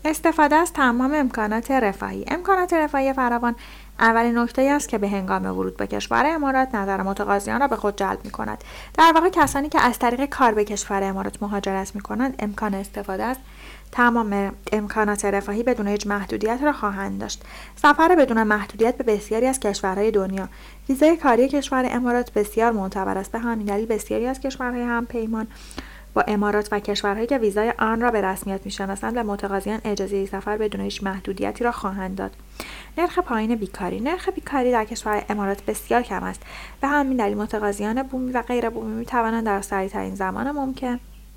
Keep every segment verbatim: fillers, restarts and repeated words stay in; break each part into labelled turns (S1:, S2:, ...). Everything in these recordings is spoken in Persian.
S1: استفاده از تمام امکانات رفاهی. امکانات رفاهی فراوان اولین نکته‌ای است که به هنگام ورود به کشور امارات نظر متقاضیان را به خود جلب می‌کند. در واقع کسانی که از طریق کار به کشور امارات مهاجرت می‌کنند امکان استفاده از تمام امکانات رفاهی بدون هیچ محدودیت را خواهند داشت. سفر بدون محدودیت به بسیاری از کشورهای دنیا. ویزای کاری کشور امارات بسیار معتبر است. به همین دلیل بسیاری از کشورهای همپیمان با امارات و کشورهایی که ویزای آن را به رسمیت می‌شناسند و متقاضیان اجازه سفر بدون هیچ محدودیتی را خواهند داد. نرخ پایین بیکاری. نرخ بیکاری در کشور امارات بسیار کم است. به همین دلیل متقاضیان بومی و غیر بومی می‌توانند در سریع‌ترین زمان ممکن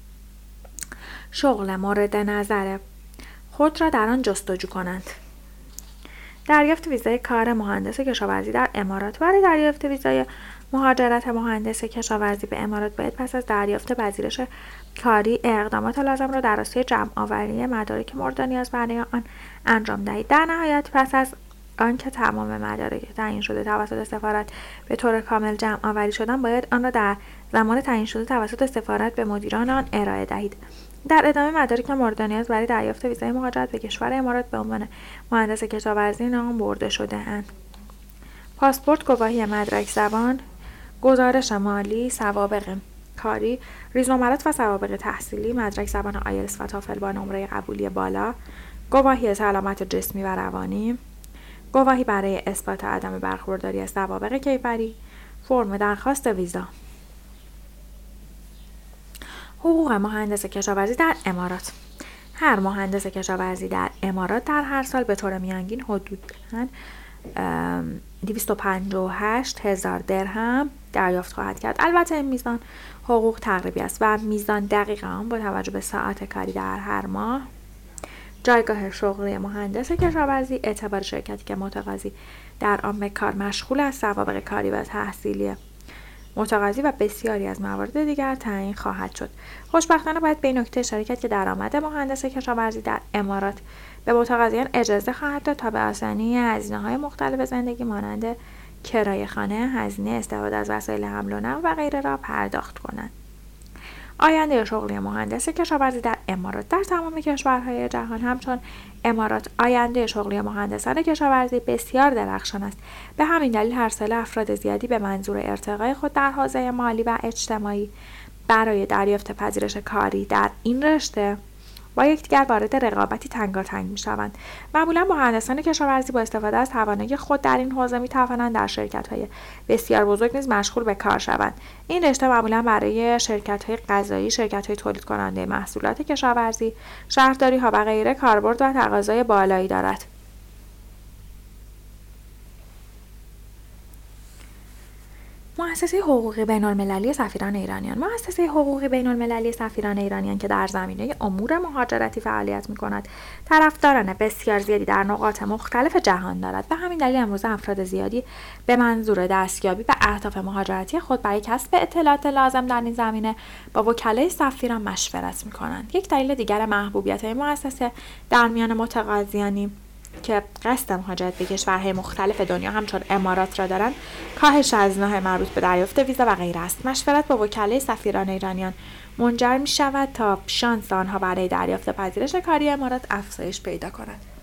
S1: شغل مورد نظر خود را در آن جستجو کنند. دریافت ویزای کار مهندس کشاورزی در امارات. برای دریافت ویزای مهاجرت مهندس کشاورزی به امارات باید پس از دریافت پذیرش کاری اقدامات لازم را در راستای جمع‌آوری مدارک مورد نیاز برای آن انجام دهید. در نهایت پس از آنکه تمام مدارک تعیین شده توسط سفارت به طور کامل جمع‌آوری شدند، باید آن را در زمان تعیین شده توسط سفارت به مدیران آن ارائه دهید. در ادامه مدارک مورد نیاز برای دریافت ویزای مهاجرت به کشور امارات به عنوان مهندس کشاورزی نام برده شده اند. پاسپورت، گواهی مدرک زبان، گزارش مالی، سوابق کاری، ریزنمرات و سوابق تحصیلی، مدرک زبان آیلتس و تافل با نمره قبولی بالا، گواهی سلامت جسمی و روانی، گواهی برای اثبات عدم برخورداری از سوابق کیفری، فرم درخواست ویزا. حقوق مهندس کشاورزی در امارات. هر مهندس کشاورزی در امارات در هر سال به طور میانگین حدوداً دویست و پنجاه و هشت هزار درهم دریافت خواهد کرد. البته این میزان حقوق تقریبی است و میزان دقیق آن با توجه به ساعت کاری در هر ماه، جایگاه شغلی مهندس کشاورزی، اعتبار شرکتی که متقاضی در آن به کار مشغول است، سوابق کاری و تحصیلی متقاضی و بسیاری از موارد دیگر تعیین خواهد شد. خوشبختانه باید به این نکته اشاره کرد که درآمد مهندس کشاورزی در امارات به متقاضیان اجازه خواهد داد تا به آسانی هزینه‌های مختلف زندگی مانند کرایه خانه، هزینه استفاده از وسایل حمل و نقل و غیره را پرداخت کنند. آینده شغلی مهندس کشاورزی در امارات. در تمام کشورهای جهان همچون امارات آینده شغلی مهندسان کشاورزی بسیار درخشان است. به همین دلیل هر سال افراد زیادی به منظور ارتقای خود در حوزه مالی و اجتماعی برای دریافت پذیرش کاری در این رشته با یکدیگر وارد رقابتی تنگاتنگ می‌شوند. معمولاً مهندسان کشاورزی با استفاده از توانایی خود در این حوزه می‌توانند در شرکت‌های بسیار بزرگ نیز مشغول به کار شوند. این رشته معمولاً برای شرکت‌های غذایی، شرکت‌های تولید کننده محصولات کشاورزی، شهرداری‌ها و غیره کاربرد و تقاضای بالایی دارد. مؤسسه حقوقی بین‌المللی سفیران ایرانیان. مؤسسه حقوقی بین‌المللی سفیران ایرانیان که در زمینه امور مهاجرتی فعالیت می‌کند، طرفداران بسیار زیادی در نقاط مختلف جهان دارد. به همین دلیل امروزه افراد زیادی به منظور دستیابی به اهداف مهاجرتی خود برای کسب اطلاعات لازم در این زمینه با وکلای سفیران مشورت می‌کنند. یک دلیل دیگر محبوبیت این مؤسسه در میان متقاضیانی که قصد مهاجرت به کشورهای مختلف دنیا همچون امارات را دارند، کاهش هزینه‌های مربوط به دریافت ویزا و غیره است. مشورت با وکلای سفیران ایرانیان منجر می‌شود تا شانس آنها برای دریافت پذیرش کاری امارات افزایش پیدا کند.